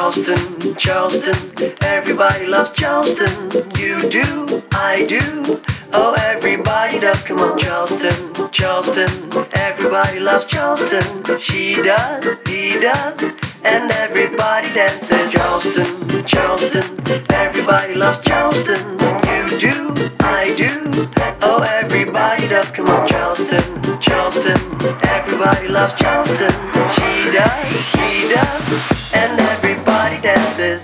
Charleston, Charleston, everybody loves Charleston. You do, I do, oh everybody does. Come on, Charleston, Charleston, everybody loves Charleston. She does, he does, and everybody dances. Charleston, Charleston, everybody loves Charleston. You do, I do, oh everybody does. Come on, Charleston, Charleston, everybody loves Charleston. She does, he does, and everybody dances.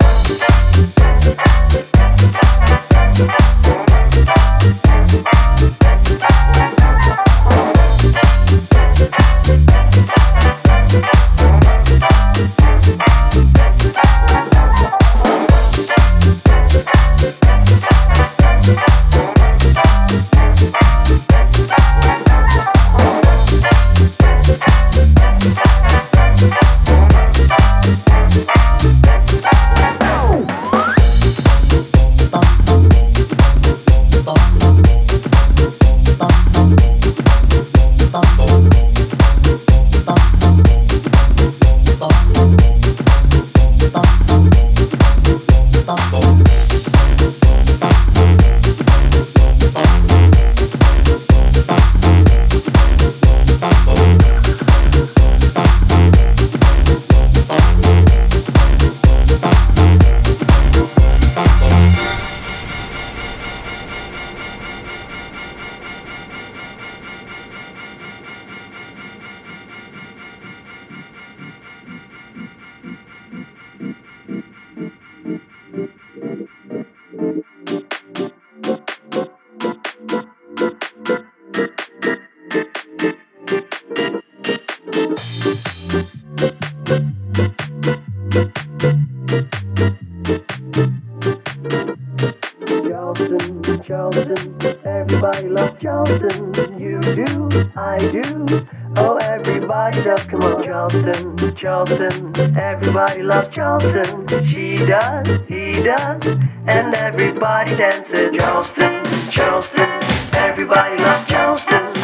Charleston, everybody loves Charleston. You do, I do, oh everybody does. Come on, Charleston, Charleston, everybody loves Charleston. She does, he does, and everybody dances. Charleston, Charleston, everybody loves Charleston.